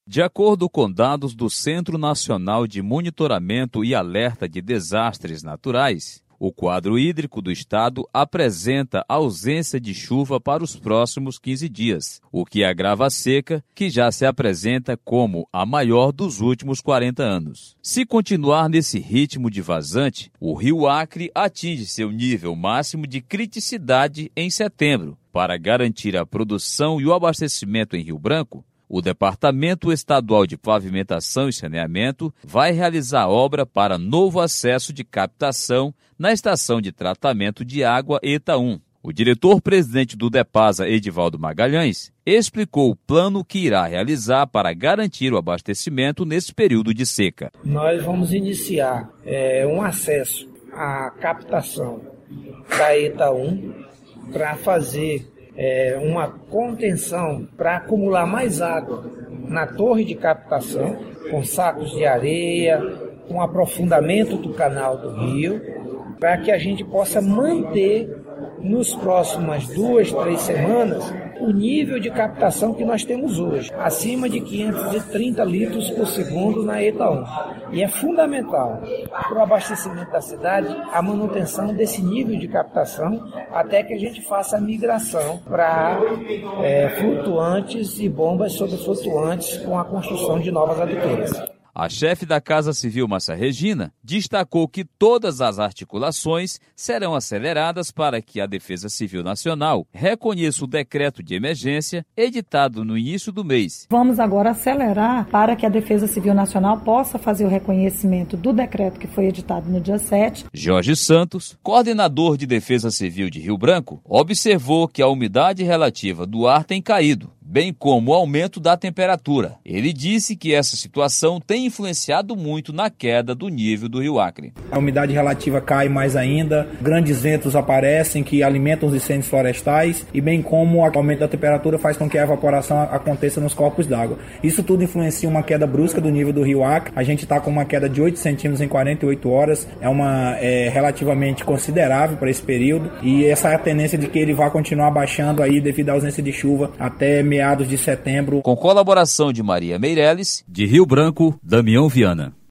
De acordo com dados do Centro Nacional de Monitoramento e Alerta de Desastres Naturais, o quadro hídrico do estado apresenta ausência de chuva para os próximos 15 dias, o que agrava a seca, que já se apresenta como a maior dos últimos 40 anos. Se continuar nesse ritmo de vazante, o rio Acre atinge seu nível máximo de criticidade em setembro. Para garantir a produção e o abastecimento em Rio Branco, o Departamento Estadual de Pavimentação e Saneamento vai realizar obra para novo acesso de captação na estação de tratamento de água ETA 1. O diretor-presidente do DEPASA, Edivaldo Magalhães, explicou o plano que irá realizar para garantir o abastecimento nesse período de seca. Nós vamos iniciar um acesso à captação da ETA 1 para fazer uma contenção para acumular mais água na torre de captação, com sacos de areia, com aprofundamento do canal do rio, para que a gente possa manter nos próximas 2-3 semanas o nível de captação que nós temos hoje, acima de 530 litros por segundo na ETA 1. E é fundamental para o abastecimento da cidade a manutenção desse nível de captação até que a gente faça a migração para flutuantes e bombas sobre flutuantes com a construção de novas adutoras. A chefe da Casa Civil, Márcia Regina, destacou que todas as articulações serão aceleradas para que a Defesa Civil Nacional reconheça o decreto de emergência editado no início do mês. Vamos agora acelerar para que a Defesa Civil Nacional possa fazer o reconhecimento do decreto que foi editado no dia 7. Jorge Santos, coordenador de Defesa Civil de Rio Branco, observou que a umidade relativa do ar tem caído, bem como o aumento da temperatura. Ele disse que essa situação tem influenciado muito na queda do nível do rio Acre. A umidade relativa cai mais ainda, grandes ventos aparecem que alimentam os incêndios florestais e bem como o aumento da temperatura faz com que a evaporação aconteça nos corpos d'água. Isso tudo influencia uma queda brusca do nível do rio Acre. A gente está com uma queda de 8 centímetros em 48 horas, é relativamente considerável para esse período e essa é a tendência de que ele vai continuar baixando aí devido à ausência de chuva até meados de setembro. Com colaboração de Maria Meirelles, de Rio Branco, Damião Viana.